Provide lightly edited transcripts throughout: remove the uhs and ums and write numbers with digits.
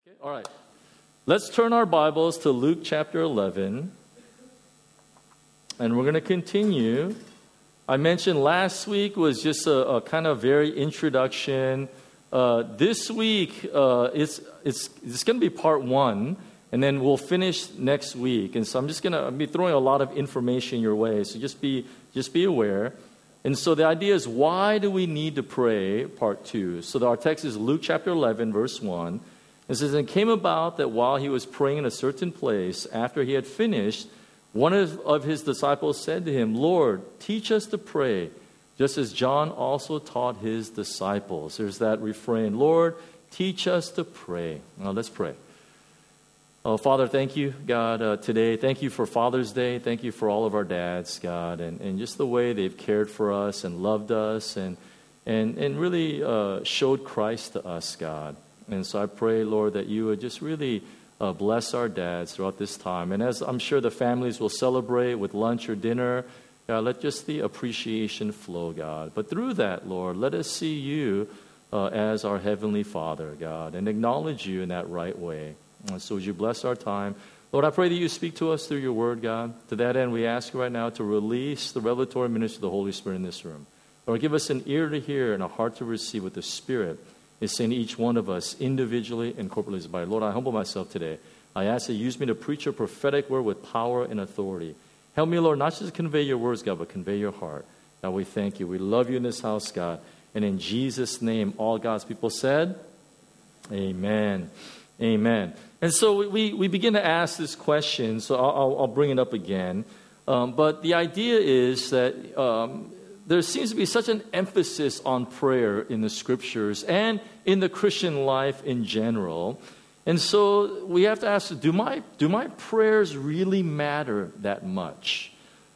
All right. Let's turn our Bibles to Luke chapter 11. And we're going to continue. I mentioned last week was just a kind of very introduction. This week, it's going to be part one, and then we'll finish next week. And so I'm just going to be throwing a lot of information your way. So just be aware. And so the idea is, why do we need to pray? Part two. So our text is Luke chapter 11, verse 1. It says, "And it came about that while he was praying in a certain place, after he had finished, one of his disciples said to him, 'Lord, teach us to pray, just as John also taught his disciples.'" There's that refrain, "Lord, teach us to pray." Now let's pray. Oh, Father, thank you, God, today. Thank you for Father's Day. Thank you for all of our dads, God, and just the way they've cared for us and loved us and really showed Christ to us, God. And so I pray, Lord, that you would just really bless our dads throughout this time. And as I'm sure the families will celebrate with lunch or dinner, God, let just the appreciation flow, God. But through that, Lord, let us see you as our Heavenly Father, God, and acknowledge you in that right way. And so would you bless our time? Lord, I pray that you speak to us through your word, God. To that end, we ask you right now to release the revelatory ministry of the Holy Spirit in this room. Lord, give us an ear to hear and a heart to receive what the Spirit is saying to each one of us individually and corporately as a body. Lord, I humble myself today. I ask that you use me to preach a prophetic word with power and authority. Help me, Lord, not just to convey your words, God, but convey your heart. God, we thank you. We love you in this house, God. And in Jesus' name, all God's people said, amen. Amen. And so we begin to ask this question, so I'll bring it up again. But the idea is that there seems to be such an emphasis on prayer in the Scriptures and in the Christian life in general. And so we have to ask, do my prayers really matter that much?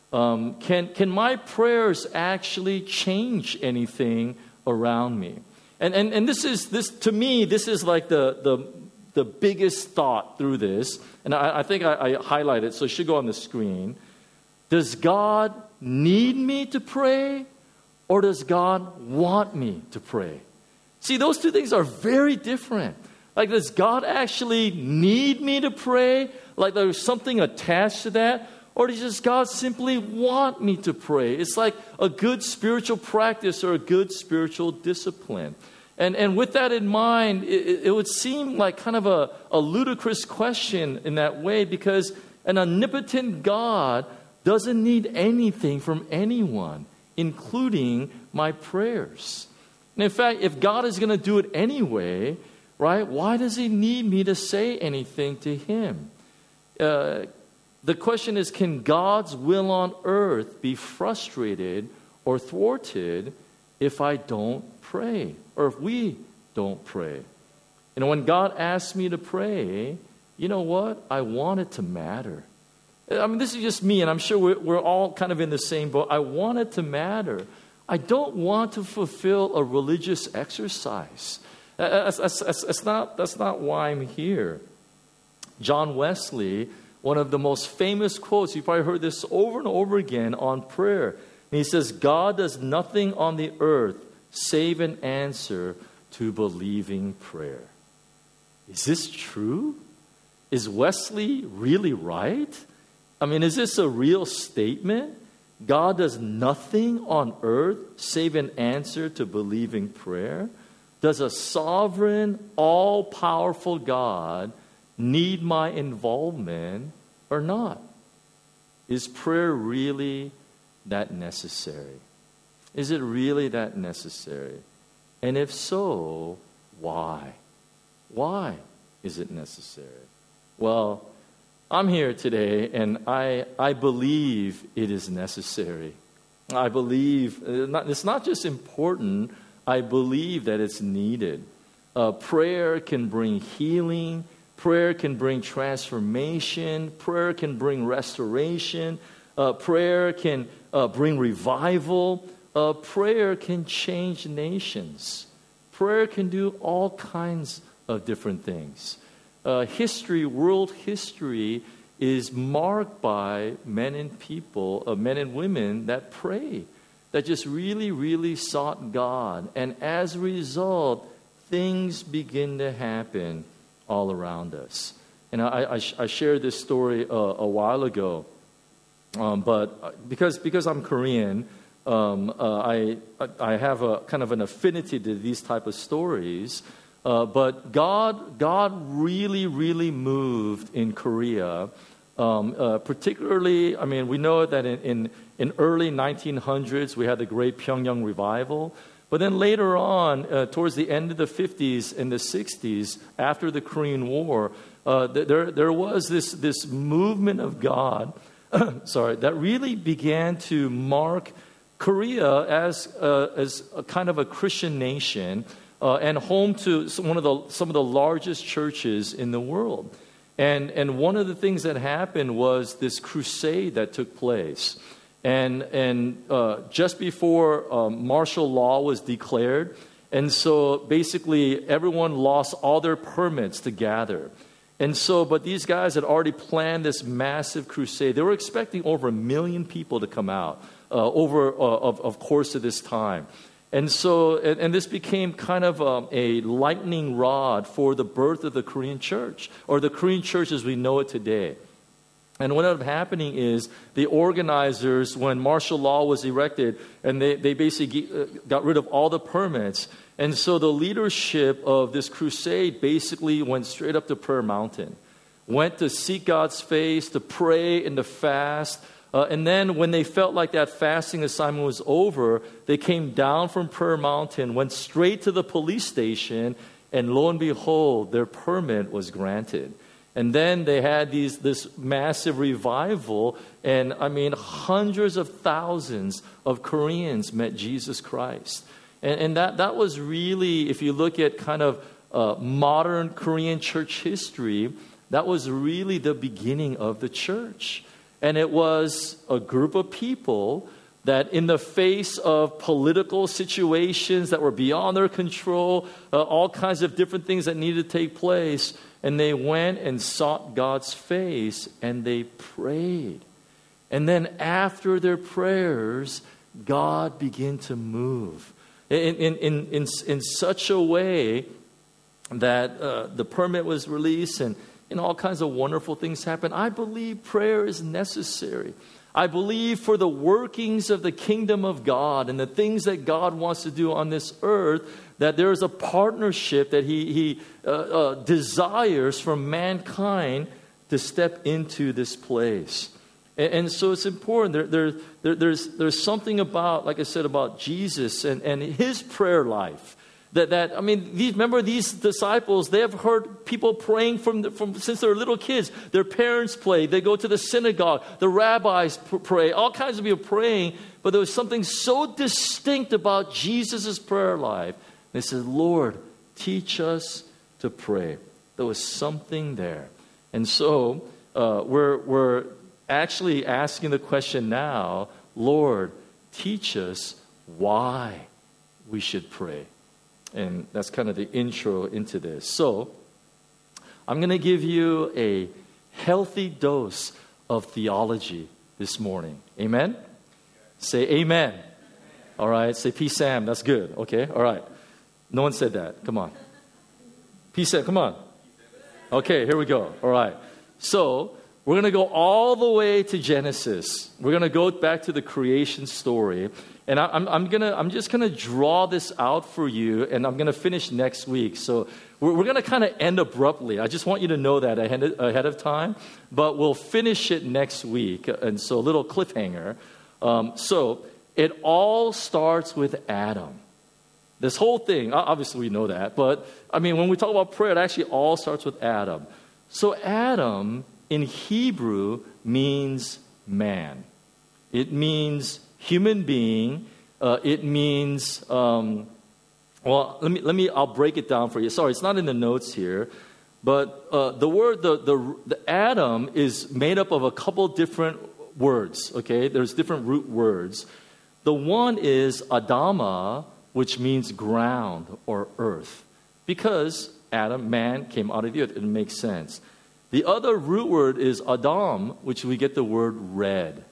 Can my prayers actually change anything around me? And this to me, this is like the biggest thought through this. And I think I highlighted, so it should go on the screen. Does God need me to pray, or does God want me to pray? See, those two things are very different. Like, does God actually need me to pray? Like there's something attached to that? Or does God simply want me to pray? It's like a good spiritual practice or a good spiritual discipline. And with that in mind, it would seem like kind of a ludicrous question in that way, because an omnipotent God doesn't need anything from anyone, including my prayers. And in fact, if God is going to do it anyway, right, why does he need me to say anything to him? The question is, can God's will on earth be frustrated or thwarted if I don't pray, or if we don't pray? You know, when God asks me to pray, you know what? I want it to matter. I mean, this is just me, and I'm sure we're all kind of in the same boat. I want it to matter. I don't want to fulfill a religious exercise. That's not why I'm here. John Wesley, one of the most famous quotes, you've probably heard this over and over again on prayer. And he says, "God does nothing on the earth save an answer to believing prayer." Is this true? Is Wesley really right? I mean, is this a real statement? God does nothing on earth save an answer to believing prayer? Does a sovereign, all-powerful God need my involvement or not? Is prayer really that necessary? Is it really that necessary? And if so, why? Why is it necessary? Well, I'm here today, and I believe it is necessary. I believe it's not just important, I believe that it's needed. Prayer can bring healing. Prayer can bring transformation. Prayer can bring restoration. Prayer can bring revival. Prayer can change nations. Prayer can do all kinds of different things. World history is marked by men and women that pray, that just really, really sought God. And as a result, things begin to happen all around us. And I shared this story a while ago, but because I'm Korean, I have a kind of an affinity to these type of stories. But God really, really moved in Korea. Particularly, I mean, we know that in early 1900s, we had the Great Pyongyang Revival. But then later on, towards the end of the 50s and the 60s, after the Korean War, there was this movement of God, that really began to mark Korea as a kind of a Christian nation and home to some of the largest churches in the world. And one of the things that happened was this crusade that took place. And just before martial law was declared, and so basically everyone lost all their permits to gather. And so, but these guys had already planned this massive crusade. They were expecting over 1 million people to come out over course of this time. And so, and this became kind of a lightning rod for the birth of the Korean church, or the Korean church as we know it today. And what ended up happening is the organizers, when martial law was erected, and they basically got rid of all the permits. And so the leadership of this crusade basically went straight up to Prayer Mountain, went to seek God's face, to pray and to fast. And then when they felt like that fasting assignment was over, they came down from Prayer Mountain, went straight to the police station, and lo and behold, their permit was granted. And then they had this massive revival, and I mean, hundreds of thousands of Koreans met Jesus Christ. And that was really, if you look at kind of modern Korean church history, that was really the beginning of the church. And it was a group of people that in the face of political situations that were beyond their control, all kinds of different things that needed to take place, and they went and sought God's face, and they prayed. And then after their prayers, God began to move in such a way that the permit was released, and all kinds of wonderful things happened. I believe prayer is necessary. I believe for the workings of the kingdom of God and the things that God wants to do on this earth, that there is a partnership that He desires from mankind to step into this place. And so it's important. There's something about, like I said, about Jesus and His prayer life. That I mean, remember these disciples, they have heard people praying from since they were little kids. Their parents pray. They go to the synagogue. The rabbis pray. All kinds of people praying. But there was something so distinct about Jesus' prayer life. They said, Lord, teach us to pray. There was something there. And so we're actually asking the question now, Lord, teach us why we should pray. And that's kind of the intro into this. So I'm going to give you a healthy dose of theology this morning. Amen? Say amen. All right. Say peace, Sam. That's good. Okay. All right. No one said that. Come on. Peace, Sam. Come on. Okay. Here we go. All right. So we're going to go all the way to Genesis. We're going to go back to the creation story. And I'm just going to draw this out for you, and I'm going to finish next week. So we're going to kind of end abruptly. I just want you to know that ahead of time. But we'll finish it next week. And so a little cliffhanger. So it all starts with Adam. This whole thing, obviously we know that. But, I mean, when we talk about prayer, it actually all starts with Adam. So Adam in Hebrew means man. It means human being. It means, I'll break it down for you. Sorry, it's not in the notes here. But the word, the Adam is made up of a couple different words, okay? There's different root words. The one is Adama, which means ground or earth. Because Adam, man, came out of the earth. It makes sense. The other root word is Adam, which we get the word red.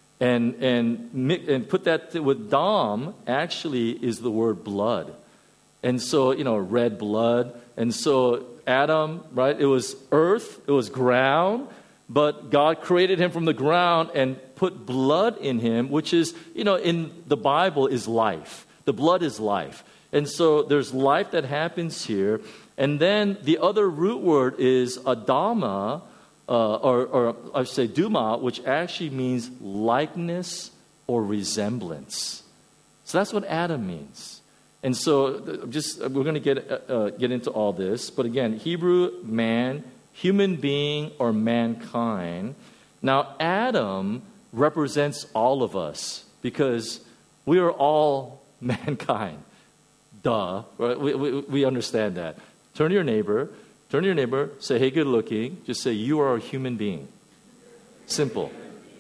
And put that with Dam, actually is the word blood. And so, red blood. And so Adam, right, it was earth, it was ground, but God created him from the ground and put blood in him, which is, in the Bible is life. The blood is life. And so there's life that happens here. And then the other root word is Adama, or I should say Duma, which actually means likeness or resemblance. So that's what Adam means. And so we're going to get into all this. But again, Hebrew man, human being, or mankind. Now, Adam represents all of us because we are all mankind. Duh. Right? We understand that. Turn to your neighbor, say, hey, good looking. Just say, you are a human being. Simple.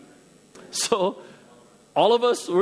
So, all of us,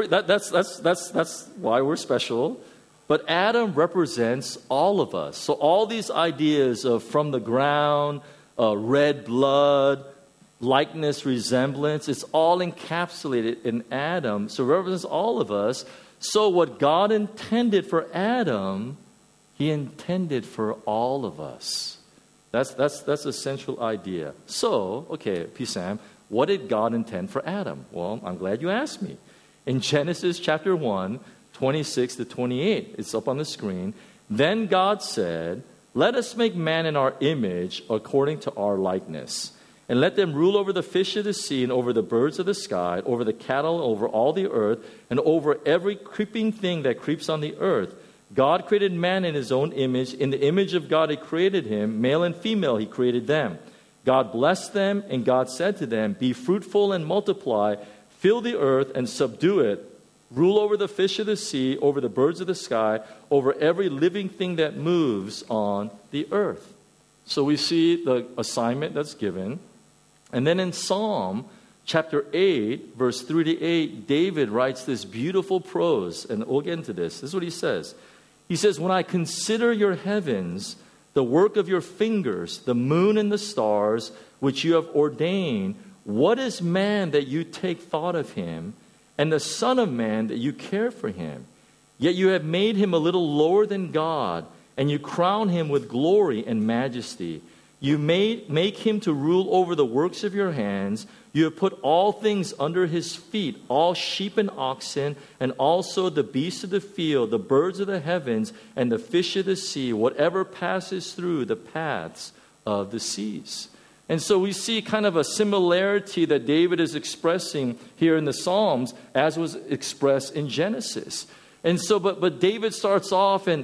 that's why we're special. But Adam represents all of us. So all these ideas of from the ground, red blood, likeness, resemblance, it's all encapsulated in Adam. So it represents all of us. So what God intended for Adam, He intended for all of us. That's a central idea. So, okay, P-Sam, what did God intend for Adam? Well, I'm glad you asked me. In Genesis chapter 1, 26 to 28, it's up on the screen. Then God said, let us make man in our image according to our likeness. And let them rule over the fish of the sea and over the birds of the sky, over the cattle, over all the earth, and over every creeping thing that creeps on the earth. God created man in His own image. In the image of God He created him. Male and female He created them. God blessed them, and God said to them, be fruitful and multiply, fill the earth and subdue it. Rule over the fish of the sea, over the birds of the sky, over every living thing that moves on the earth. So we see the assignment that's given. And then in Psalm chapter 8, verse 3 to 8, David writes this beautiful prose. And we'll get into this. This is what he says. He says, when I consider your heavens, the work of your fingers, the moon and the stars, which you have ordained, what is man that you take thought of him, and the Son of Man that you care for him? Yet you have made him a little lower than God, and you crown him with glory and majesty. You make him to rule over the works of your hands. You have put all things under his feet, all sheep and oxen, and also the beasts of the field, the birds of the heavens, and the fish of the sea, whatever passes through the paths of the seas. And so we see kind of a similarity that David is expressing here in the Psalms as was expressed in Genesis. And so, but David starts off and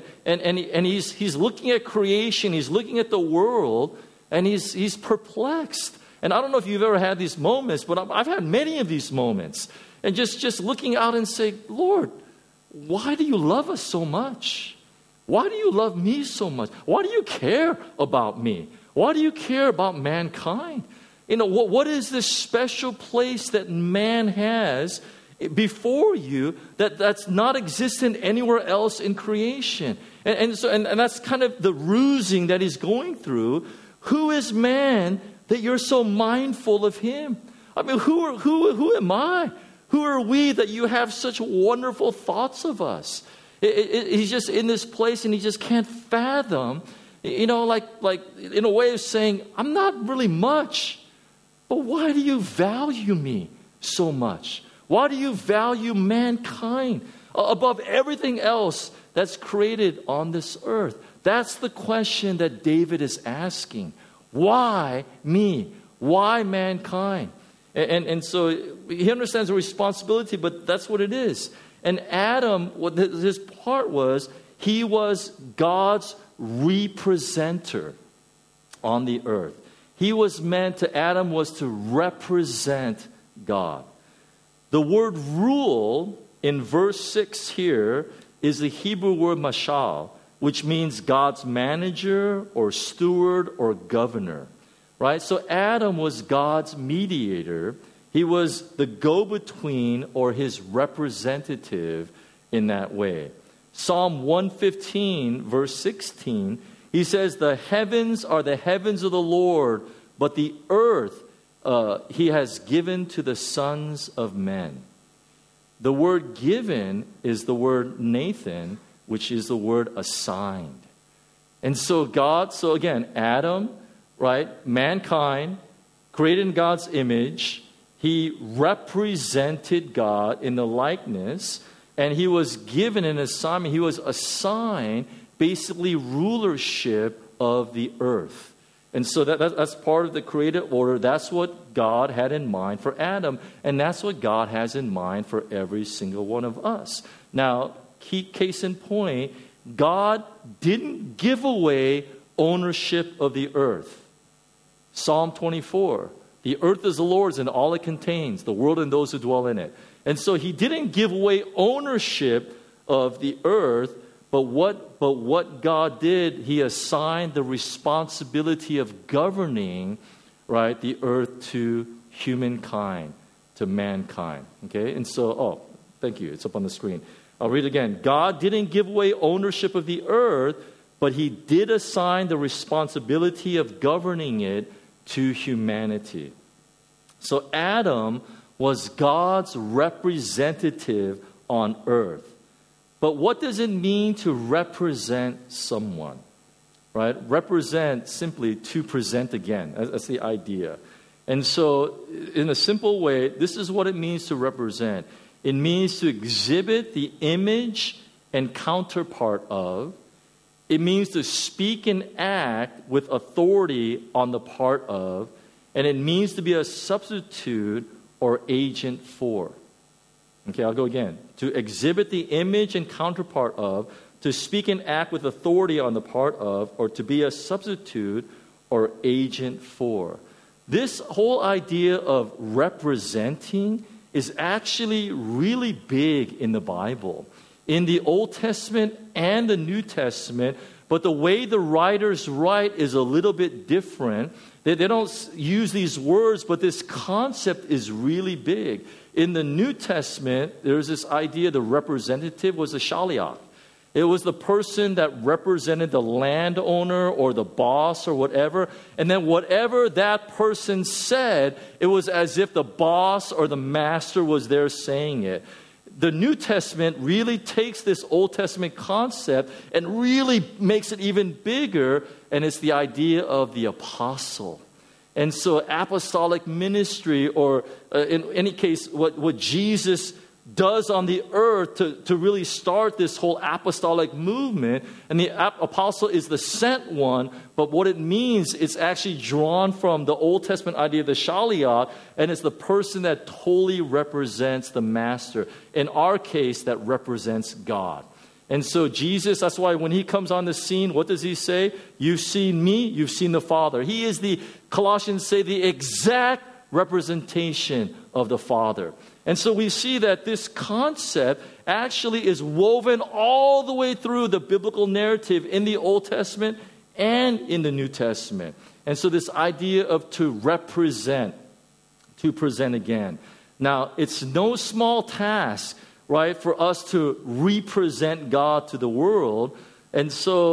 he's looking at creation, he's looking at the world, and he's perplexed. And I don't know if you've ever had these moments, but I've had many of these moments. And just looking out and saying, Lord, why do you love us so much? Why do you love me so much? Why do you care about me? Why do you care about mankind? What is this special place that man has before you that's not existent anywhere else in creation? And that's kind of the rusing that he's going through. Who is man that you're so mindful of him? I mean, who am I? Who are we that you have such wonderful thoughts of us? He's just in this place and he just can't fathom. Like in a way of saying, I'm not really much, but why do you value me so much? Why do you value mankind above everything else that's created on this earth? That's the question that David is asking. Why me? Why mankind? And so he understands the responsibility, but that's what it is. And Adam, what his part was, he was God's representer on the earth. Adam was to represent God. The word rule in verse 6 here is the Hebrew word mashal, which means God's manager or steward or governor. Right? So Adam was God's mediator. He was the go-between or his representative in that way. Psalm 115, verse 16, he says, the heavens are the heavens of the Lord, but the earth he has given to the sons of men. The word given is the word Nathan, which is the word assigned. And so again, Adam, right, mankind, created in God's image, he represented God in the likeness, and he was given an assignment. He was assigned basically rulership of the earth. And so that's part of the created order. That's what God had in mind for Adam, and that's what God has in mind for every single one of us. Now, case in point, God didn't give away ownership of the earth. Psalm 24, the earth is the Lord's and all it contains, the world and those who dwell in it. And so he didn't give away ownership of the earth, but what God did, he assigned the responsibility of governing, right, the earth to humankind, to mankind. Okay? And so, thank you. It's up on the screen. I'll read it again. God didn't give away ownership of the earth, but he did assign the responsibility of governing it to humanity. So Adam was God's representative on earth. But what does it mean to represent someone? Right? Represent simply to present again. That's the idea. And so, in a simple way, this is what it means to represent. It means to exhibit the image and counterpart of. It means to speak and act with authority on the part of. And it means to be a substitute or agent for. Okay, I'll go again. To exhibit the image and counterpart of, to speak and act with authority on the part of, or to be a substitute or agent for. This whole idea of representing is actually really big in the Bible. In the Old Testament and the New Testament, but the way the writers write is a little bit different. They don't use these words, but this concept is really big. In the New Testament, there's this idea the representative was a shaliach. It was the person that represented the landowner or the boss or whatever. And then whatever that person said, it was as if the boss or the master was there saying it. The New Testament really takes this Old Testament concept and really makes it even bigger, and it's the idea of the apostle. And so apostolic ministry, or in any case, what Jesus does on the earth to really start this whole apostolic movement. And the apostle is the sent one, but what it means, it's actually drawn from the Old Testament idea of the shaliach, and it's the person that totally represents the master. In our case, that represents God. And so Jesus, that's why when he comes on the scene, what does he say? You've seen me, you've seen the Father. He is Colossians say, the exact representation of the Father. And so we see that this concept actually is woven all the way through the biblical narrative in the Old Testament and in the New Testament. And so this idea of to represent, to present again. Now, it's no small task, right, for us to represent God to the world. And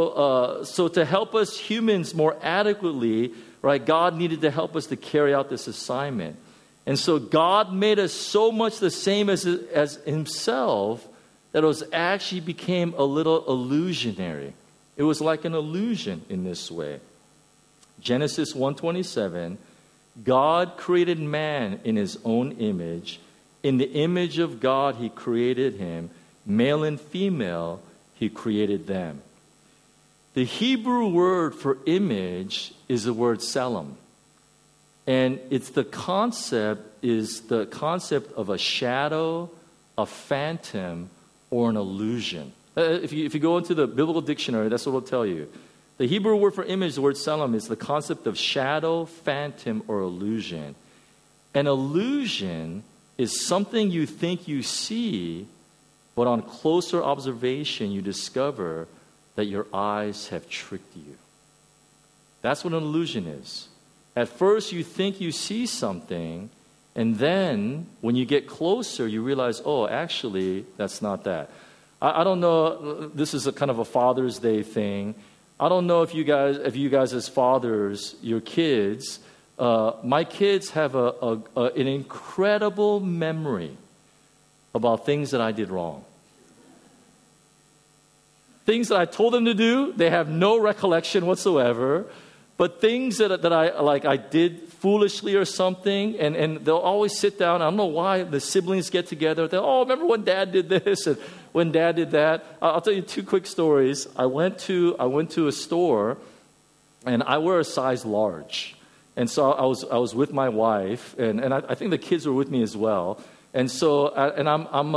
so to help us humans more adequately, right, God needed to help us to carry out this assignment. And so God made us so much the same as himself that it was actually became a little illusionary. It was like an illusion in this way. Genesis 1:27, God created man in his own image. In the image of God he created him. Male and female he created them. The Hebrew word for image is the word tselem. And it's the concept of a shadow, a phantom, or an illusion. If you go into the biblical dictionary, that's what it'll tell you. The Hebrew word for image, the word tselem, is the concept of shadow, phantom, or illusion. An illusion is something you think you see, but on closer observation you discover that your eyes have tricked you. That's what an illusion is. At first, you think you see something, and then when you get closer, you realize, oh, actually, that's not that. I don't know, this is a kind of a Father's Day thing. I don't know if you guys as fathers, your kids, my kids have an incredible memory about things that I did wrong. Things that I told them to do, they have no recollection whatsoever. But things that I did foolishly or something, and they'll always sit down. I don't know why the siblings get together. They'll, remember when Dad did this and when Dad did that. I'll tell you 2 quick stories. I went to a store, and I wear a size large, and so I was with my wife, and I think the kids were with me as well. And so I'm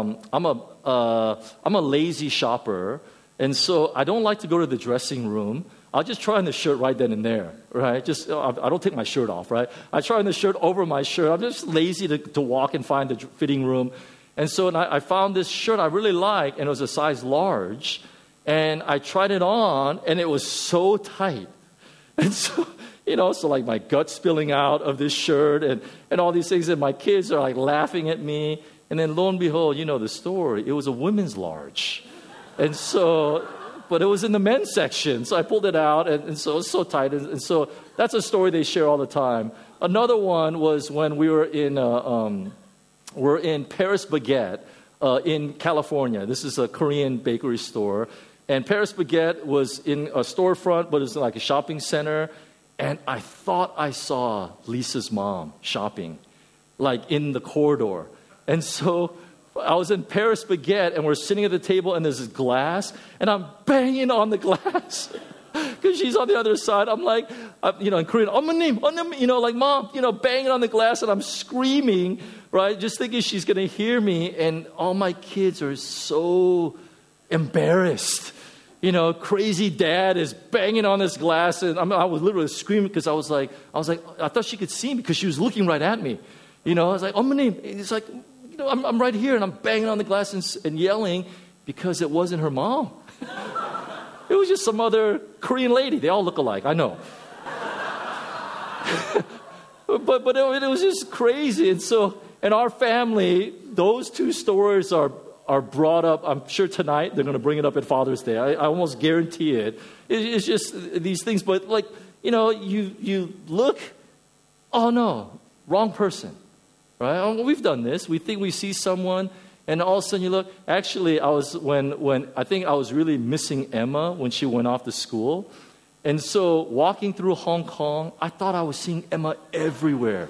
a lazy shopper, and so I don't like to go to the dressing room. I'll just try on the shirt right then and there, right? I don't take my shirt off, right? I try on the shirt over my shirt. I'm just lazy to walk and find the fitting room. And so I found this shirt I really liked, and it was a size large. And I tried it on, and it was so tight. And so, so like my gut spilling out of this shirt and all these things. And my kids are like laughing at me. And then lo and behold, the story. It was a women's large. And so... But it was in the men's section, so I pulled it out, and so it was so tight. And so that's a story they share all the time. Another one was when we were in Paris Baguette in California. This is a Korean bakery store. And Paris Baguette was in a storefront, but it was like a shopping center. And I thought I saw Lisa's mom shopping, like in the corridor. And so... I was in Paris Baguette, and we're sitting at the table, and there's this glass, and I'm banging on the glass because she's on the other side. I'm like, in Korean, 어머님, like mom, banging on the glass, and I'm screaming, right, just thinking she's going to hear me, and all my kids are so embarrassed. Crazy dad is banging on this glass, and I was literally screaming because I was like, I thought she could see me because she was looking right at me. I was like, 어머님, it's like. I'm right here, and I'm banging on the glass and yelling because it wasn't her mom. It was just some other Korean lady. They all look alike, I know. but it was just crazy. And so in our family, those 2 stories are brought up. I'm sure tonight they're going to bring it up at Father's Day. I almost guarantee it. It's just these things. But you look, oh no, wrong person. Right? We've done this. We think we see someone, and all of a sudden you look. Actually, when I think I was really missing Emma when she went off to school, and so walking through Hong Kong, I thought I was seeing Emma everywhere.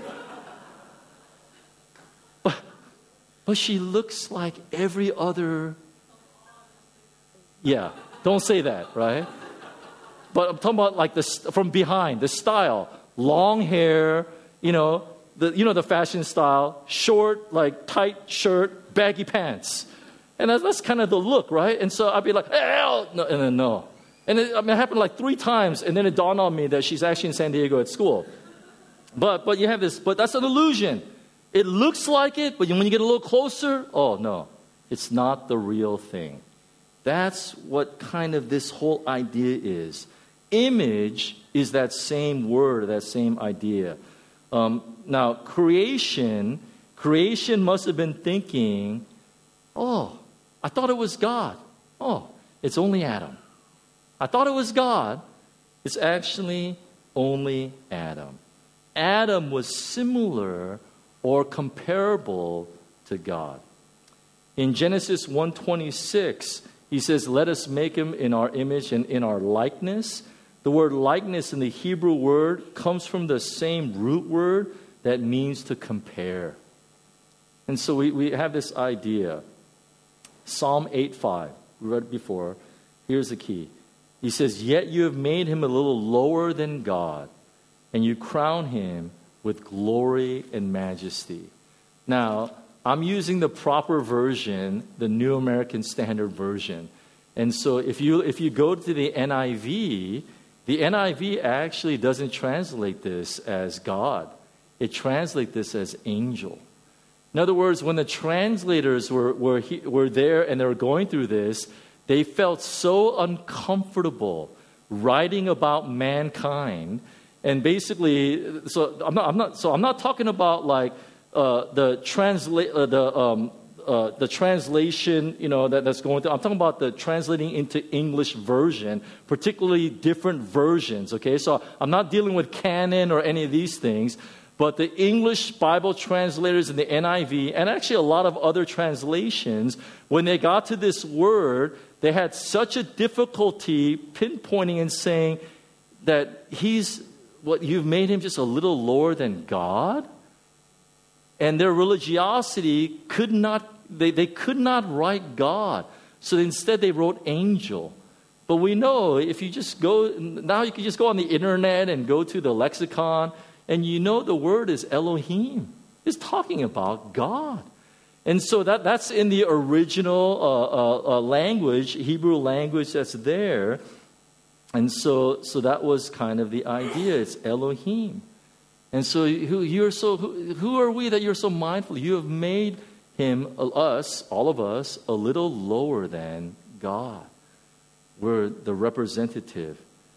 But she looks like every other. Yeah, don't say that, right? But I'm talking about like from behind, the style, long hair, the fashion style, short, like tight shirt, baggy pants. And that's kind of the look, right? And so I'd be like, no, and then no. And it happened like 3 times, and then it dawned on me that she's actually in San Diego at school. But you have this, but that's an illusion. It looks like it, but when you get a little closer, oh no, it's not the real thing. That's what kind of this whole idea is. Image is that same word, that same idea. Now, creation must have been thinking, oh, I thought it was God. Oh, it's only Adam. I thought it was God. It's actually only Adam. Adam was similar or comparable to God. In Genesis 1:26, he says, let us make him in our image and in our likeness. The word likeness in the Hebrew word comes from the same root word that means to compare. And so we have this idea. Psalm 8:5, we read it before. Here's the key. He says, yet you have made him a little lower than God, and you crown him with glory and majesty. Now, I'm using the proper version, the New American Standard Version. And so if you go to the NIV actually doesn't translate this as God. It translates this as angel. In other words, when the translators were there and they were going through this, they felt so uncomfortable writing about mankind. And basically, I'm not talking about like the translation, that's going through. I'm talking about the translating into English version, particularly different versions. Okay, so I'm not dealing with canon or any of these things, But the English Bible translators in the NIV, and actually a lot of other translations, when they got to this word, they had such a difficulty pinpointing and saying that you've made him just a little lower than God? And their religiosity they could not write God. So instead they wrote angel. But we know if you just now you can just go on the internet and go to the lexicon, and you know the word is Elohim. It's talking about God. And so that's in the original language, Hebrew language that's there. And so that was kind of the idea. It's Elohim. And so who are we that you're so mindful? You have made him, us, all of us, a little lower than God. We're the representative.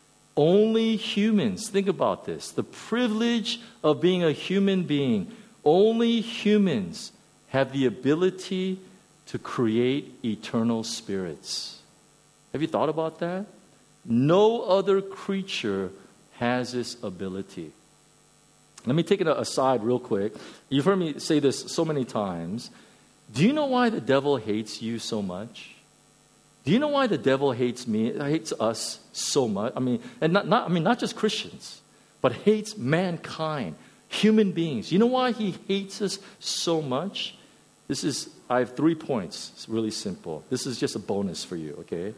Only humans, think about this, the privilege of being a human being. Only humans have the ability to create eternal spirits. Have you thought about that? No other creature has this ability. Let me take it aside real quick. You've heard me say this so many times. Do you know why the devil hates you so much? Do you know why the devil hates us so much? I mean, and not just Christians, but hates mankind, human beings. You know why he hates us so much? I have 3 points. It's really simple. This is just a bonus for you, okay?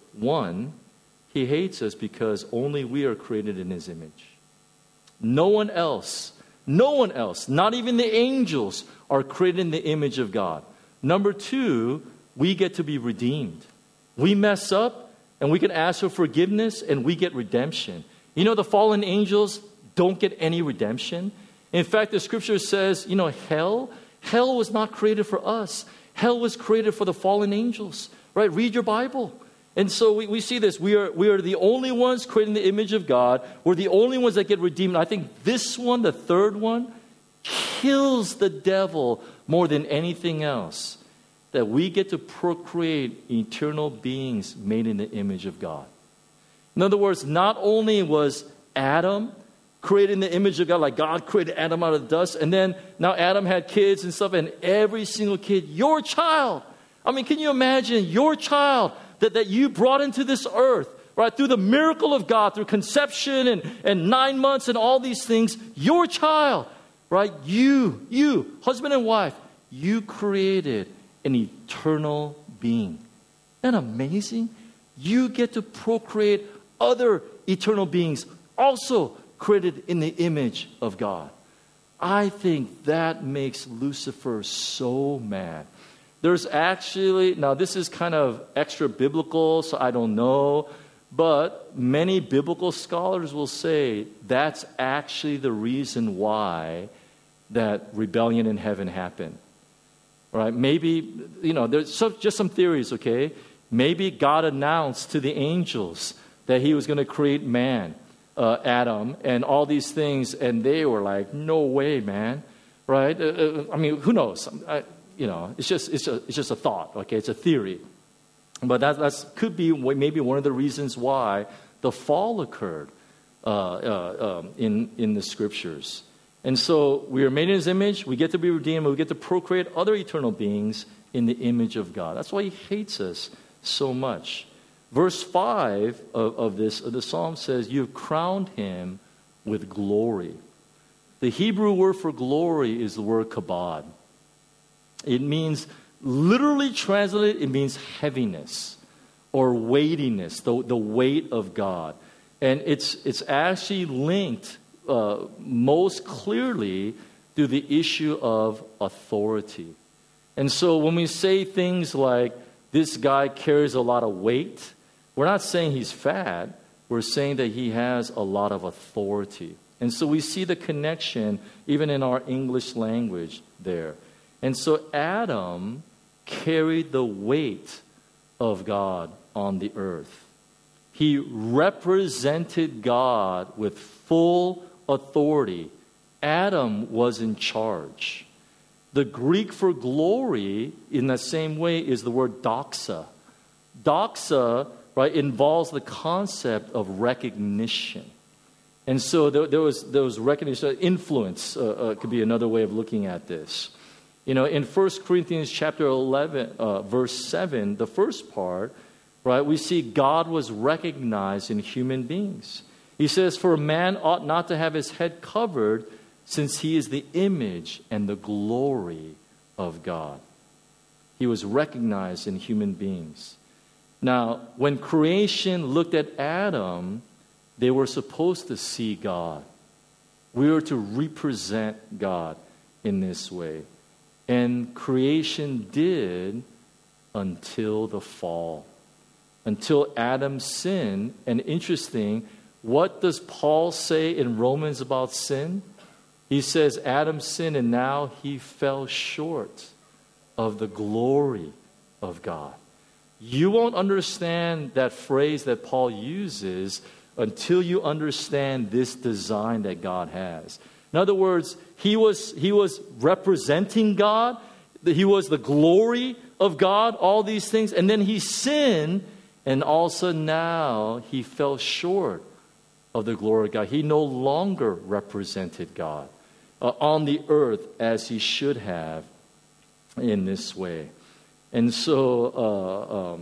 1, he hates us because only we are created in his image. No one else, not even the angels, are created in the image of God. Number 2, we get to be redeemed. We mess up, and we can ask for forgiveness, and we get redemption. You know, the fallen angels don't get any redemption. In fact, the scripture says, hell was not created for us. Hell was created for the fallen angels, right? Read your Bible. And so we see this. We are the only ones created in the image of God. We're the only ones that get redeemed. I think this one, the third one, kills the devil more than anything else. That we get to procreate eternal beings made in the image of God. In other words, not only was Adam created in the image of God, like God created Adam out of dust, and then now Adam had kids and stuff, and every single kid, your child. I mean, can you imagine your child that you brought into this earth, right, through the miracle of God, through conception and 9 months and all these things, your child, right, you, husband and wife, you created an eternal being. Isn't that amazing? You get to procreate other eternal beings also created in the image of God. I think that makes Lucifer so mad. There's actually, now this is kind of extra biblical, so I don't know, but many biblical scholars will say that's actually the reason why that rebellion in heaven happened. Right? Maybe, there's just some theories, okay? Maybe God announced to the angels that he was going to create man, Adam, and all these things, and they were like, no way, man. Right? Who knows? It's just a thought, okay? It's a theory. But that could be maybe one of the reasons why the fall occurred in the scriptures. And so we are made in his image, we get to be redeemed, we get to procreate other eternal beings in the image of God. That's why he hates us so much. Verse 5 of the psalm says, you have crowned him with glory. The Hebrew word for glory is the word kabod. It means, literally translated, it means heaviness or weightiness, the weight of God. And it's actually linked most clearly through the issue of authority. And so when we say things like, this guy carries a lot of weight, we're not saying he's fat, we're saying that he has a lot of authority. And so we see the connection even in our English language there. And so Adam carried the weight of God on the earth. He represented God with full authority. Adam was in charge. The Greek for glory in the same way is the word doxa. Doxa, right, involves the concept of recognition. And so there was recognition, influence could be another way of looking at this. In 1 Corinthians chapter 11, verse 7, the first part, right, we see God was recognized in human beings. He says, "For a man ought not to have his head covered, since he is the image and the glory of God." He was recognized in human beings. Now, when creation looked at Adam, they were supposed to see God. We were to represent God in this way. And creation did until the fall, until Adam's sin. And interesting, what does Paul say in Romans about sin? He says Adam sinned and now he fell short of the glory of God. You won't understand that phrase that Paul uses until you understand this design that God has. In other words, he was representing God. He was the glory of God, all these things. And then he sinned, and also now he fell short of the glory of God. He no longer represented God on the earth as he should have in this way. And so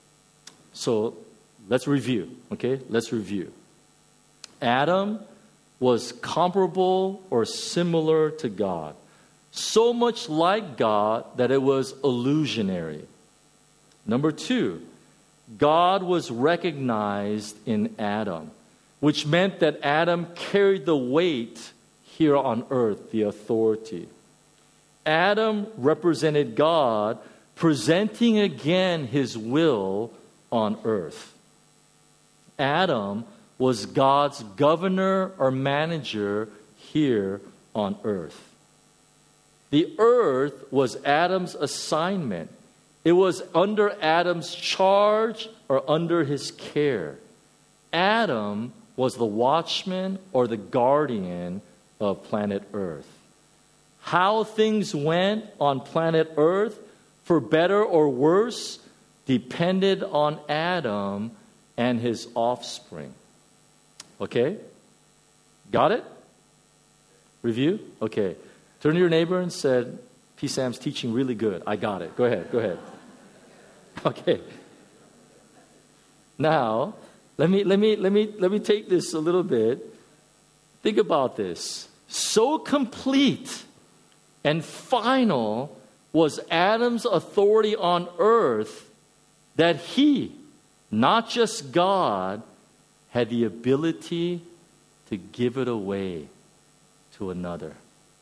let's review, okay? Let's review. Adam was comparable or similar to God, so much like God that it was illusionary. Number 2, God was recognized in Adam, which meant that Adam carried the weight here on earth, the authority. Adam represented God, presenting again his will on earth. Adam was God's governor or manager here on earth. The earth was Adam's assignment. It was under Adam's charge or under his care. Adam was the watchman or the guardian of planet Earth. How things went on planet Earth, for better or worse, depended on Adam and his offspring. Okay? Got it? Review? Okay. Turn to your neighbor and said, P. Sam's teaching really good. I got it. Go ahead. Okay. Now, let me take this a little bit. Think about this. So complete and final was Adam's authority on earth that he, not just God, had the ability to give it away to another.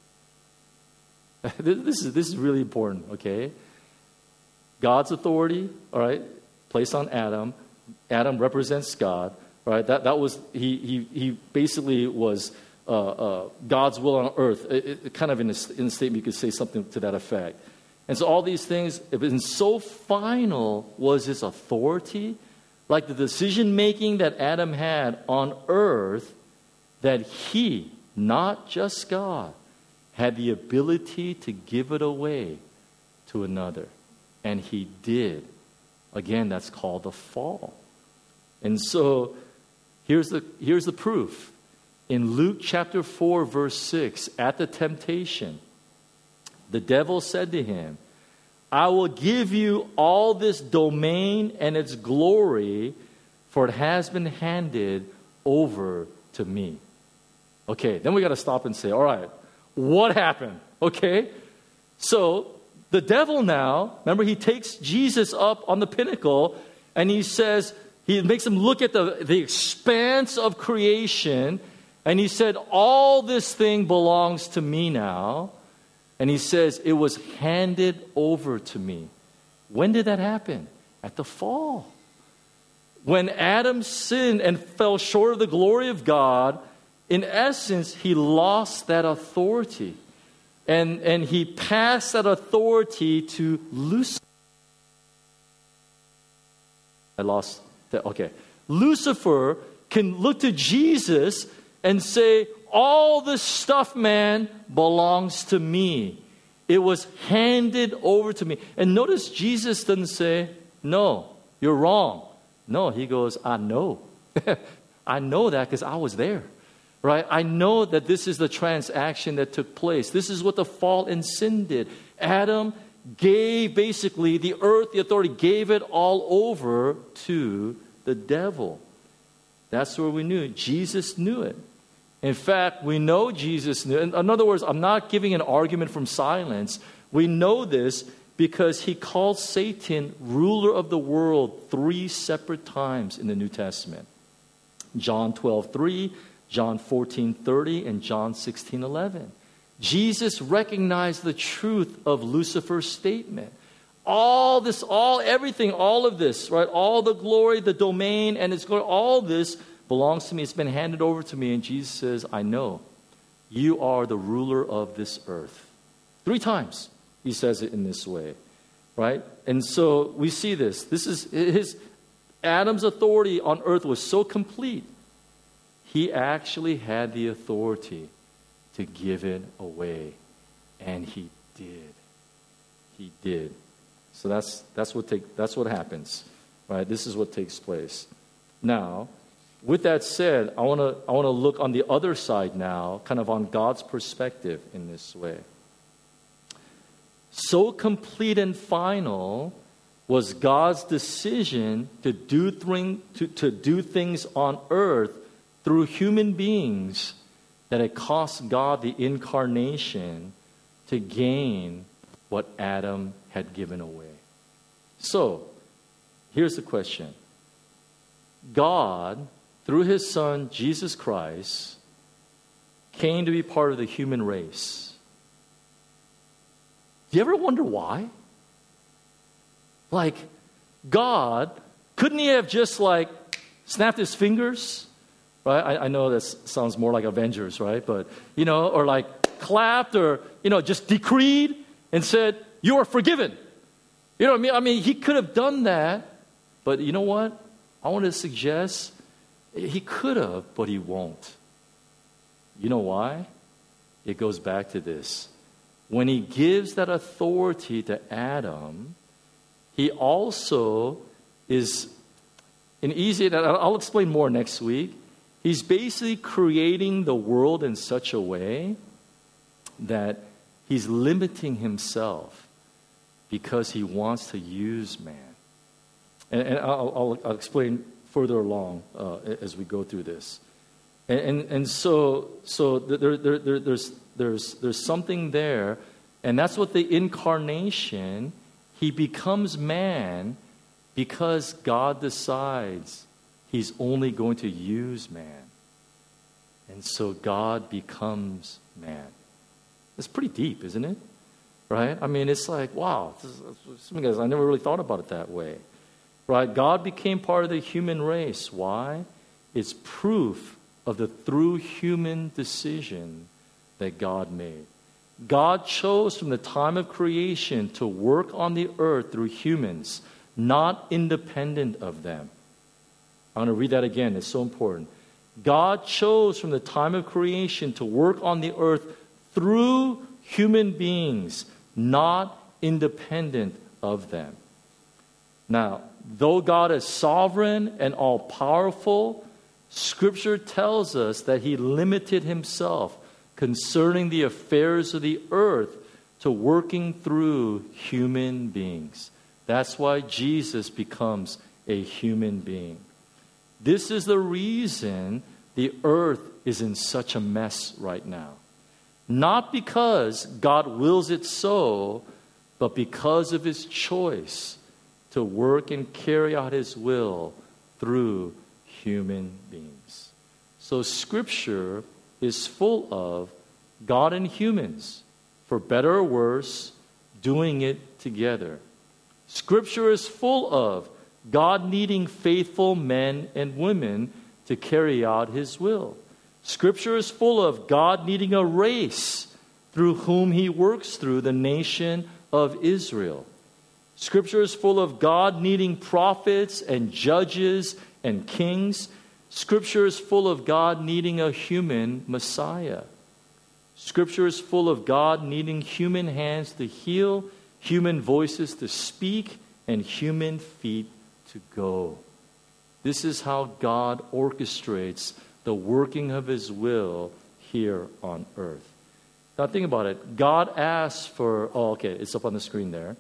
This is really important, okay? God's authority, all right, placed on Adam. Adam represents God, all right? That was he basically was God's will on earth. Kind of in a statement, you could say something to that effect. And so all these things, and so final was his authority, like the decision making that Adam had on earth, that he, not just God, had the ability to give it away to another. And he did. Again, that's called the fall. And so here's the proof. In Luke chapter 4, verse 6, at the temptation, the devil said to him, "I will give you all this domain and its glory, for it has been handed over to me." Okay, then we got to stop and say, all right, what happened? Okay, so the devil now, remember, he takes Jesus up on the pinnacle and he says, he makes him look at the expanse of creation, and he said, all this thing belongs to me now. And he says, it was handed over to me. When did that happen? At the fall. When Adam sinned and fell short of the glory of God, in essence, he lost that authority. And he passed that authority to Lucifer. Okay. Lucifer can look to Jesus and say, all this stuff, man, belongs to me. It was handed over to me. And notice Jesus doesn't say, no, you're wrong. No, he goes, I know. I know that because I was there. right? I know that this is the transaction that took place. This is what the fall and sin did. Adam gave basically the earth, the authority, gave it all over to the devil. That's where we knew. Jesus knew it. In fact, we know Jesus knew. In other words, I'm not giving an argument from silence. We know this because he called Satan ruler of the world 3 separate times in the New Testament. John 12:3, John 14:30, and John 16:11. Jesus recognized the truth of Lucifer's statement. All of this, right? All the glory, the domain, and its glory, all this belongs to me. It's been handed over to me. And Jesus says, I know you are the ruler of this earth. 3 times he says it in this way, right? And so we see this. This is Adam's authority on earth was so complete. He actually had the authority to give it away. And he did. He did. So that's what happens, right? This is what takes place. Now, with that said, I want to look on the other side now, kind of on God's perspective in this way. So complete and final was God's decision to do things on earth through human beings that it cost God the incarnation to gain what Adam had given away. So, here's the question. God, through his Son, Jesus Christ, came to be part of the human race. Do you ever wonder why? Like, God, couldn't he have just snapped his fingers? Right? I know that sounds more like Avengers, right? But, or clapped or, just decreed and said, you are forgiven. You know what I mean? I mean, he could have done that. But you know what? I want to suggest he could have, but he won't. You know why? It goes back to this. When he gives that authority to Adam, he also is, I'll explain more next week. He's basically creating the world in such a way that he's limiting himself because he wants to use man. And I'll explain further along as we go through this. And so there's something there, and that's what the incarnation, he becomes man because God decides he's only going to use man. And so God becomes man. It's pretty deep, isn't it? Right? I mean, it's like, wow, I never really thought about it that way. Right? God became part of the human race. Why? It's proof of the through human decision that God made. God chose from the time of creation to work on the earth through humans, not independent of them. I'm going to read that again. It's so important. God chose from the time of creation to work on the earth through human beings, not independent of them. Now, though God is sovereign and all-powerful, Scripture tells us that he limited himself concerning the affairs of the earth to working through human beings. That's why Jesus becomes a human being. This is the reason the earth is in such a mess right now. Not because God wills it so, but because of his choice to work and carry out his will through human beings. So Scripture is full of God and humans, for better or worse, doing it together. Scripture is full of God needing faithful men and women to carry out his will. Scripture is full of God needing a race through whom he works through the nation of Israel. Scripture is full of God needing prophets and judges and kings. Scripture is full of God needing a human Messiah. Scripture is full of God needing human hands to heal, human voices to speak, and human feet to go. This is how God orchestrates the working of his will here on earth. Now think about it. God asked for, it's up on the screen there.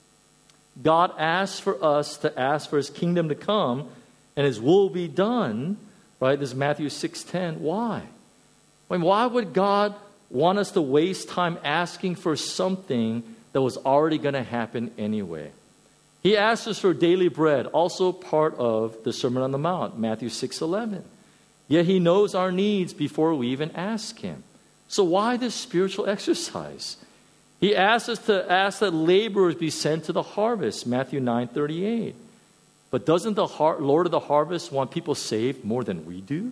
God asked for us to ask for his kingdom to come and his will be done, right? This is Matthew 6:10. Why? I mean, why would God want us to waste time asking for something that was already going to happen anyway? He asked us for daily bread, also part of the Sermon on the Mount, Matthew 6:11. Yet he knows our needs before we even ask him. So why this spiritual exercise? He asked us to ask that laborers be sent to the harvest, Matthew 9:38. But doesn't the Lord of the harvest want people saved more than we do?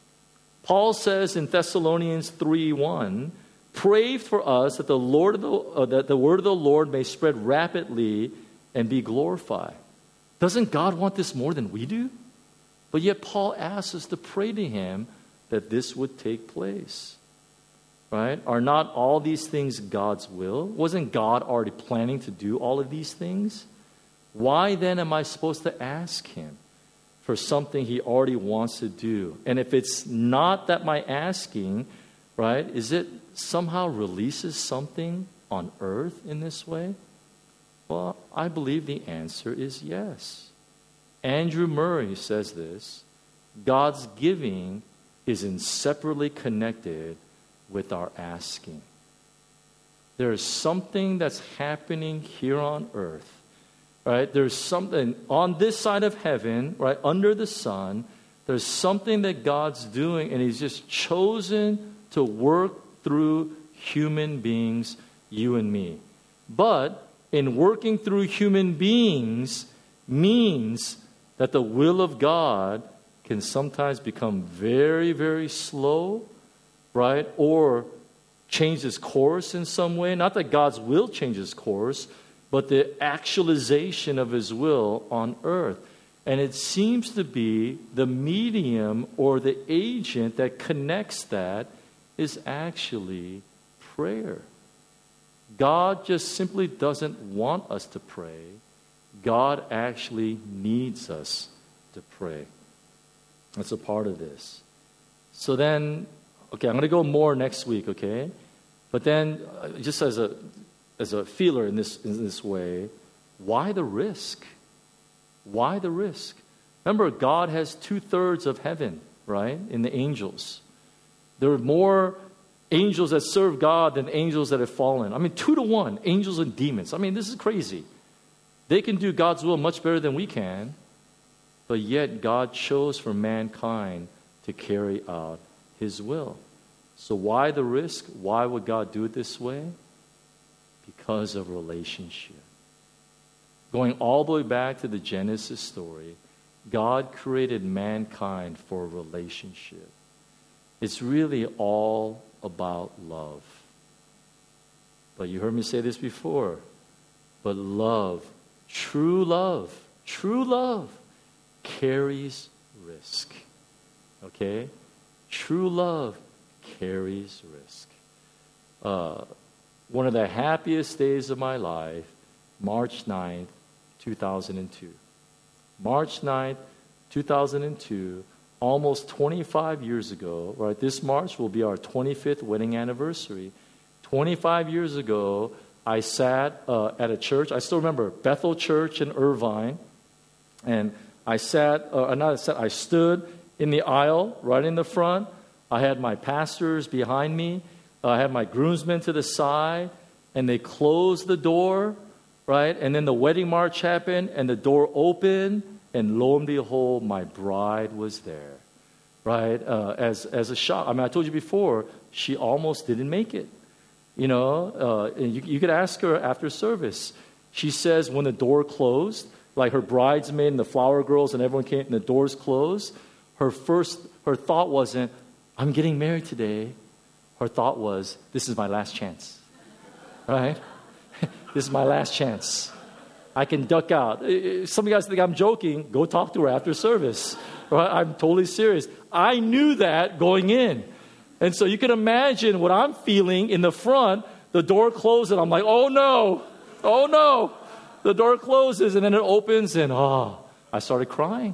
Paul says in Thessalonians 3:1, pray for us that the word of the Lord may spread rapidly and be glorified. Doesn't God want this more than we do? But yet Paul asks us to pray to him that this would take place. Right? Are not all these things God's will? Wasn't God already planning to do all of these things? Why then am I supposed to ask him for something he already wants to do? And if it's not that my asking, right, is it somehow releases something on earth in this way? Well, I believe the answer is yes. Andrew Murray says this: God's giving is inseparably connected with our asking. There is something that's happening here on earth, right? There's something on this side of heaven, right, under the sun. There's something that God's doing, and he's just chosen to work through human beings, you and me. But in working through human beings means that the will of God can sometimes become very, very slow, right? Or change its course in some way. Not that God's will changes course, but the actualization of his will on earth. And it seems to be the medium or the agent that connects that is actually prayer. God just simply doesn't want us to pray. God actually needs us to pray. That's a part of this. So then, okay, I'm going to go more next week, okay? But then, just as a feeler in this way, why the risk? Why the risk? Remember, God has 2/3 of heaven, right, in the angels. There are more angels that serve God than angels that have fallen. I mean, 2-to-1, angels and demons. I mean, this is crazy. They can do God's will much better than we can, but yet God chose for mankind to carry out his will. So why the risk? Why would God do it this way? Because of relationship. Going all the way back to the Genesis story, God created mankind for a relationship. It's really all about love. But you heard me say this before. But love, true love carries risk. Okay? True love carries risk. One of the happiest days of my life, March 9th, 2002. March 9th, 2002, almost 25 years ago, right? This March will be our 25th wedding anniversary. 25 years ago, I sat at a church. I still remember Bethel Church in Irvine. And I stood in the aisle right in the front. I had my pastors behind me. I had my groomsmen to the side. And they closed the door, right? And then the wedding march happened, and the door opened. And lo and behold, my bride was there, right? As a shock. I mean, I told you before, she almost didn't make it. You know, and you could ask her after service. She says when the door closed, like her bridesmaid and the flower girls and everyone came and the doors closed, her thought wasn't, I'm getting married today. Her thought was, this is my last chance, right? This is my last chance. I can duck out. Some of you guys think I'm joking. Go talk to her after service. Right? I'm totally serious. I knew that going in. And so you can imagine what I'm feeling in the front. The door closes, and I'm like, oh no. The door closes, and then it opens, and I started crying.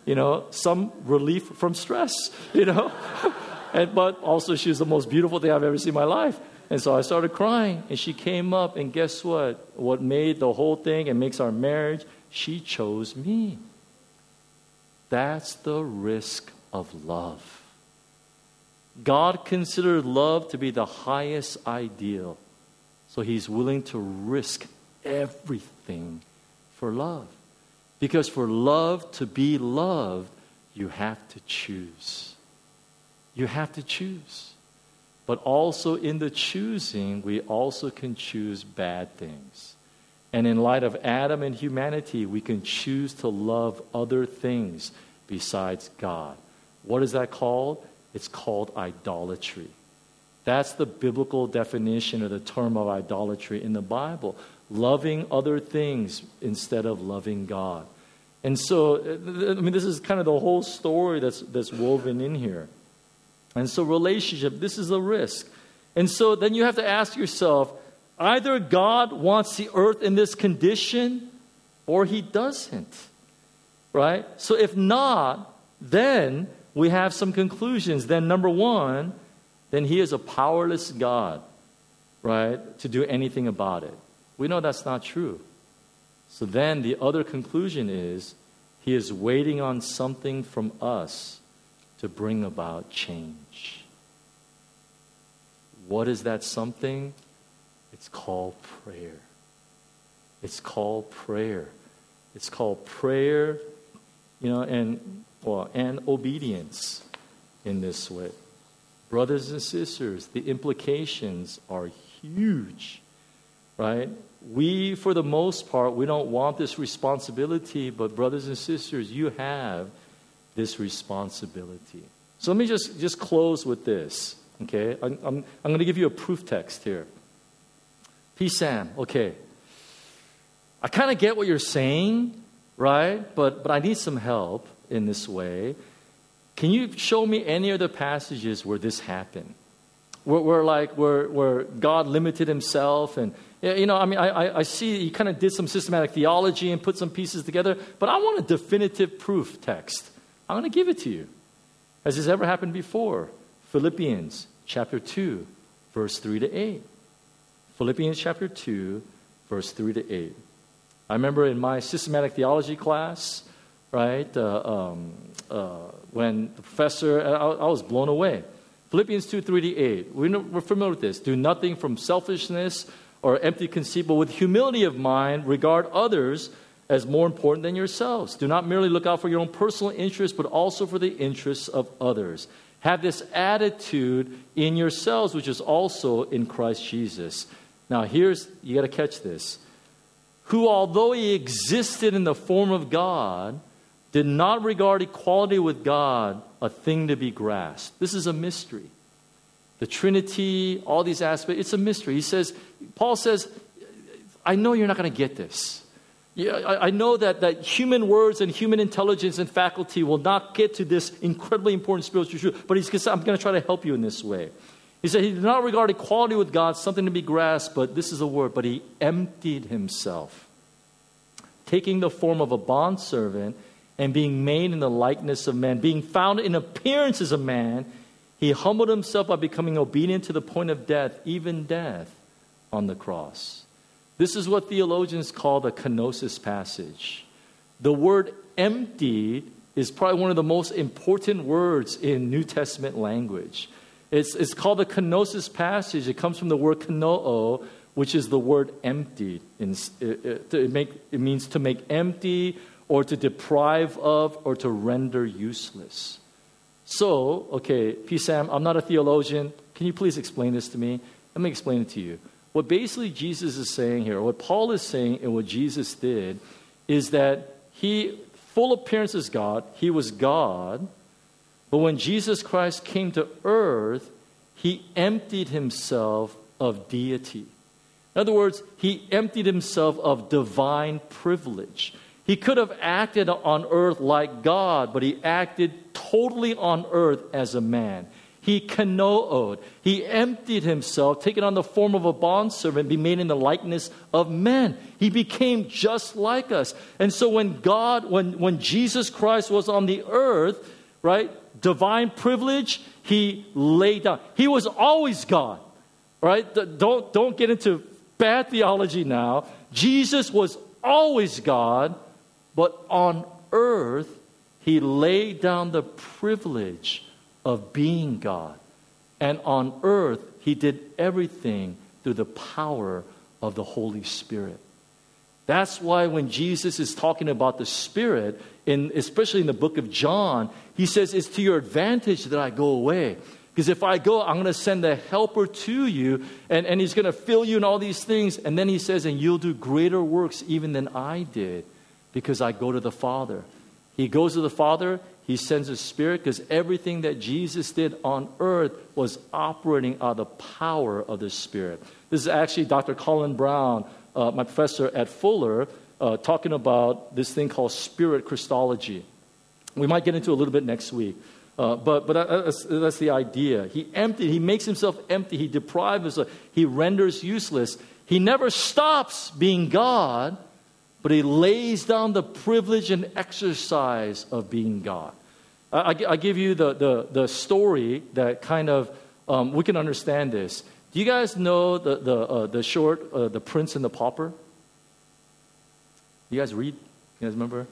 some relief from stress, but also she was the most beautiful thing I've ever seen in my life. And so I started crying, and she came up, and guess what? What made the whole thing and makes our marriage, she chose me. That's the risk of love. God considered love to be the highest ideal. So he's willing to risk everything for love. Because for love to be loved, you have to choose. You have to choose. But also in the choosing, we also can choose bad things. And in light of Adam and humanity, we can choose to love other things besides God. What is that called? It's called idolatry. That's the biblical definition of the term of idolatry in the Bible. Loving other things instead of loving God. And so, this is kind of the whole story that's woven in here. And so relationship, this is a risk. And so then you have to ask yourself, either God wants the earth in this condition or he doesn't. Right? So if not, then we have some conclusions. Then number one, then he is a powerless God, right, to do anything about it. We know that's not true. So then the other conclusion is he is waiting on something from us to bring about change. What is that something? It's called prayer. It's called prayer. It's called prayer, and obedience in this way. Brothers and sisters, the implications are huge, right? We, for the most part, we don't want this responsibility, but brothers and sisters, you have this responsibility. So let me just close with this, okay? I'm going to give you a proof text here. P. Sam, okay. I kind of get what you're saying, right? But I need some help in this way. Can you show me any other passages where this happened? Where God limited himself and, I see you kind of did some systematic theology and put some pieces together, but I want a definitive proof text. I'm going to give it to you. Has this ever happened before? Philippians chapter 2, verse 3 to 8. Philippians chapter 2, verse 3 to 8. I remember in my systematic theology class, right, when the professor, I was blown away. Philippians 2, 3 to 8. We're familiar with this. Do nothing from selfishness or empty conceit, but with humility of mind, regard others as more important than yourselves. Do not merely look out for your own personal interests, but also for the interests of others. Have this attitude in yourselves, which is also in Christ Jesus. Now you got to catch this. Who, although he existed in the form of God, did not regard equality with God a thing to be grasped. This is a mystery. The Trinity, all these aspects, it's a mystery. Paul says, I know you're not going to get this. I know that human words and human intelligence and faculty will not get to this incredibly important spiritual truth, but I'm going to try to help you in this way. He said he did not regard equality with God something to be grasped, but this is a word, but he emptied himself, taking the form of a bondservant and being made in the likeness of man, being found in appearance as a man, he humbled himself by becoming obedient to the point of death, even death on the cross. This is what theologians call the kenosis passage. The word emptied is probably one of the most important words in New Testament language. It's called the kenosis passage. It comes from the word kenoo, which is the word emptied. It means to make empty or to deprive of or to render useless. So, okay, P. Sam, I'm not a theologian. Can you please explain this to me? Let me explain it to you. What basically Jesus is saying here, what Paul is saying and what Jesus did, is that he, full appearance as God, he was God, but when Jesus Christ came to earth, he emptied himself of deity. In other words, he emptied himself of divine privilege. He could have acted on earth like God, but he acted totally on earth as a man. He kenoed. He emptied himself, taking on the form of a bondservant, be made in the likeness of men. He became just like us. And so when Jesus Christ was on the earth, right, divine privilege, he laid down. He was always God, right? Don't get into bad theology now. Jesus was always God, but on earth, he laid down the privilege of being God. And on earth, he did everything through the power of the Holy Spirit. That's why when Jesus is talking about the Spirit, especially in the book of John, he says, it's to your advantage that I go away. Because if I go, I'm going to send a helper to you, and he's going to fill you in all these things. And then he says, and you'll do greater works even than I did, because I go to the Father. He goes to the Father, he sends the Spirit, because everything that Jesus did on earth was operating out of the power of the Spirit. This is actually Dr. Colin Brown, my professor at Fuller, talking about this thing called Spirit Christology. We might get into it a little bit next week. But that's the idea. He makes himself empty. He deprives himself. He renders useless. He never stops being God, but he lays down the privilege and exercise of being God. I give you the story that kind of, we can understand this. Do you guys know the short, The Prince and the Pauper? You guys read? You guys remember?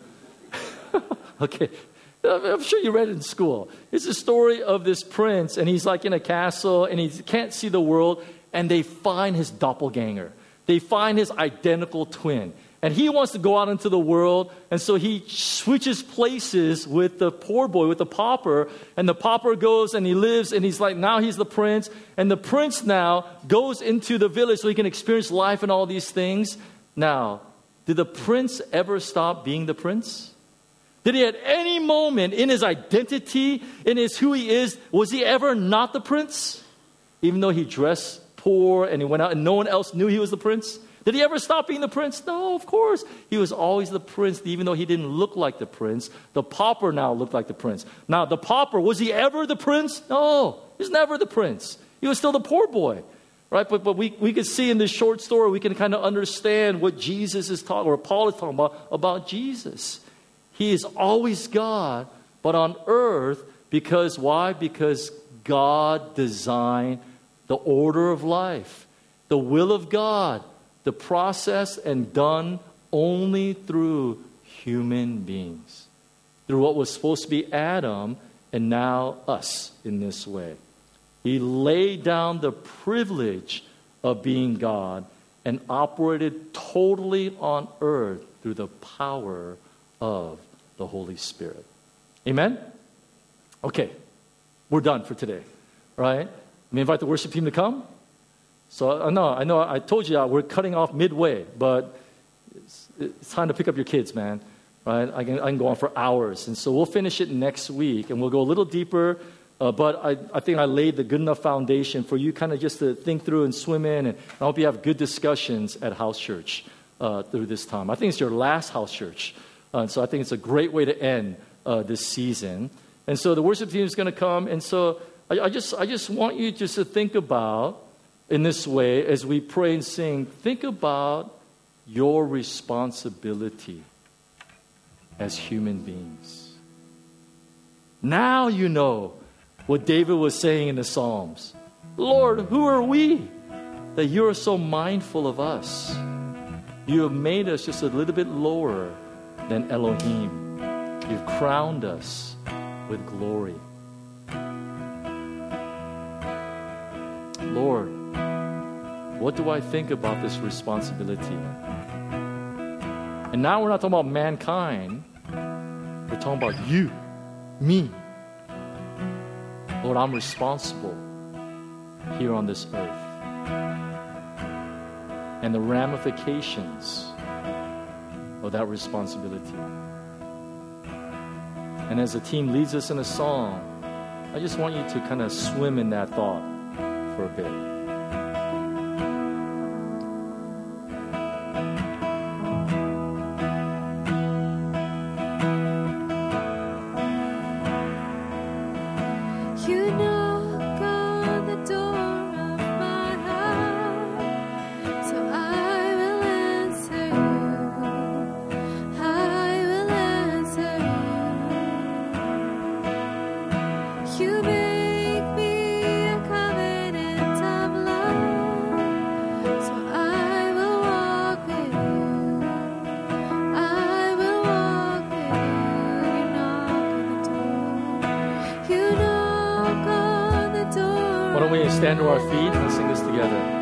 Okay. I'm sure you read it in school. It's a story of this prince, and he's like in a castle, and he can't see the world, and they find his doppelganger. They find his identical twin. And he wants to go out into the world, and so he switches places with the poor boy, with the pauper, and the pauper goes and he lives, and he's like, now he's the prince, and the prince now goes into the village so he can experience life and all these things. Now, did the prince ever stop being the prince? Did he at any moment in his identity, in his who he is, was he ever not the prince? Even though he dressed poor and he went out and no one else knew he was the prince? Did he ever stop being the prince? No, of course. He was always the prince, even though he didn't look like the prince. The pauper now looked like the prince. Now, the pauper, was he ever the prince? No, he was never the prince. He was still the poor boy. Right? But we could see in this short story, we can kind of understand what Jesus is talking, or Paul is talking about Jesus. He is always God, but on earth, because why? Because God designed the order of life, the will of God, the process, and done only through human beings, through what was supposed to be Adam and now us in this way. He laid down the privilege of being God and operated totally on earth through the power of the Holy Spirit. Amen? Okay, we're done for today, right? Let me invite the worship team to come. So I know, I told you we're cutting off midway, but it's time to pick up your kids, man. Right? I can go on for hours, and so we'll finish it next week, and we'll go a little deeper. But I think I laid the good enough foundation for you kind of just to think through and swim in, and I hope you have good discussions at House Church through this time. I think it's your last House Church. So I think it's a great way to end this season. And so the worship team is going to come. And so I just want you just to think about, in this way, as we pray and sing, think about your responsibility as human beings. Now you know what David was saying in the Psalms. Lord, who are we that you are so mindful of us? You have made us just a little bit lower than Elohim. You've crowned us with glory. Lord, what do I think about this responsibility? And now we're not talking about mankind. We're talking about you, me. Lord, I'm responsible here on this earth. And the ramifications of that responsibility. And as the team leads us in a song, I just want you to kind of swim in that thought for a bit. You know stand to our feet and sing this together.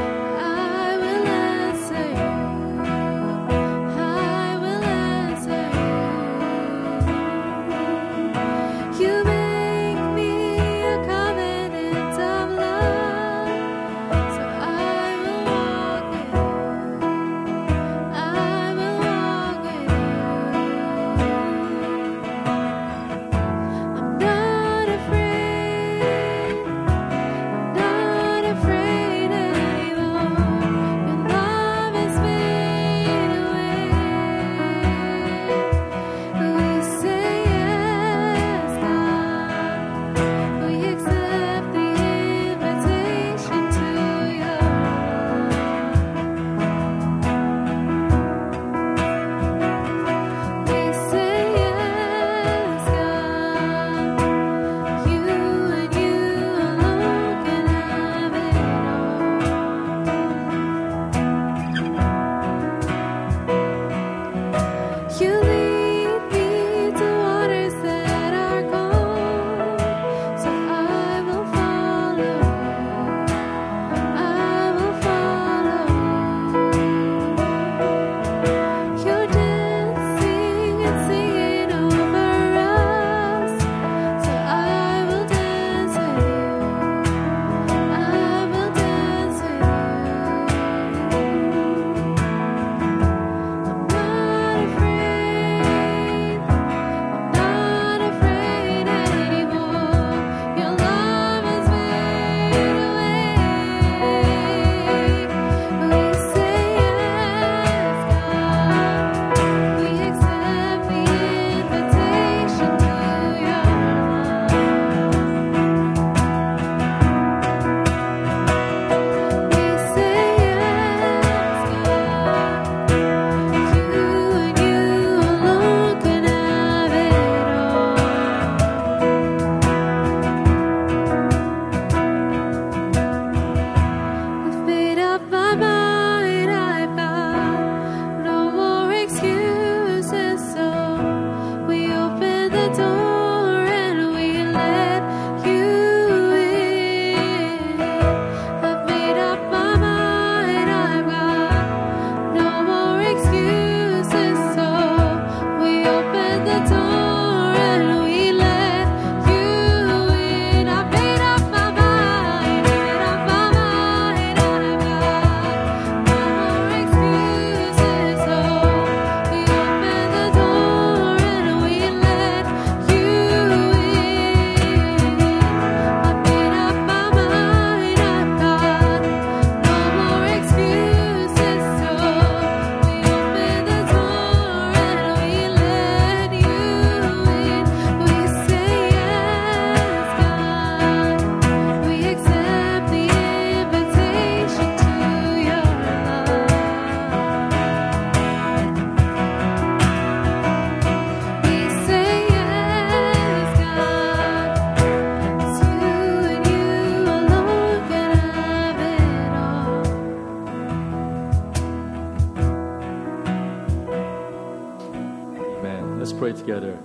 Pray together.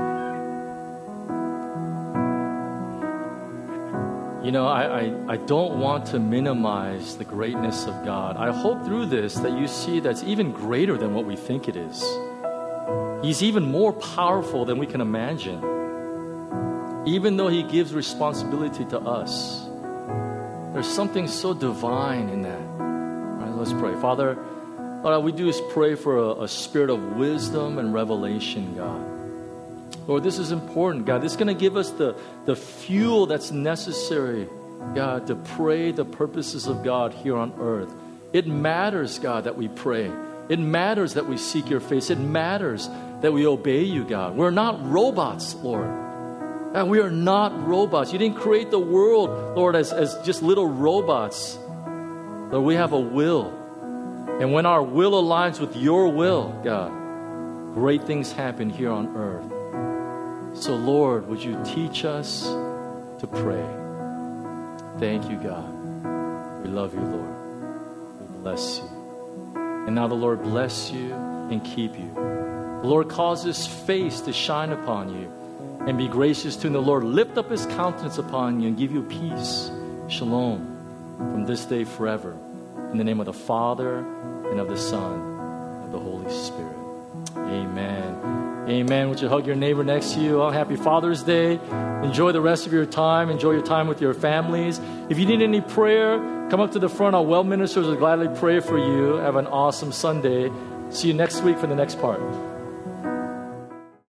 You know, I don't want to minimize the greatness of God. I hope through this that you see that's even greater than what we think it is. He's even more powerful than we can imagine. Even though He gives responsibility to us, there's something so divine in that. All right, let's pray. Father, all we do is pray for a spirit of wisdom and revelation, God. Lord, this is important, God. This is going to give us the fuel that's necessary, God, to pray the purposes of God here on earth. It matters, God, that we pray. It matters that we seek your face. It matters that we obey you, God. We're not robots, Lord. God, we are not robots. You didn't create the world, Lord, as just little robots. Lord, we have a will. And when our will aligns with your will, God, great things happen here on earth. So, Lord, would you teach us to pray? Thank you, God. We love you, Lord. We bless you. And now the Lord bless you and keep you. The Lord cause His face to shine upon you and be gracious to you. And the Lord lift up His countenance upon you and give you peace. Shalom from this day forever. In the name of the Father, and of the Son, and of the Holy Spirit. Amen. Amen. Would you hug your neighbor next to you? Oh, happy Father's Day. Enjoy the rest of your time. Enjoy your time with your families. If you need any prayer, come up to the front. Our well ministers will gladly pray for you. Have an awesome Sunday. See you next week for the next part.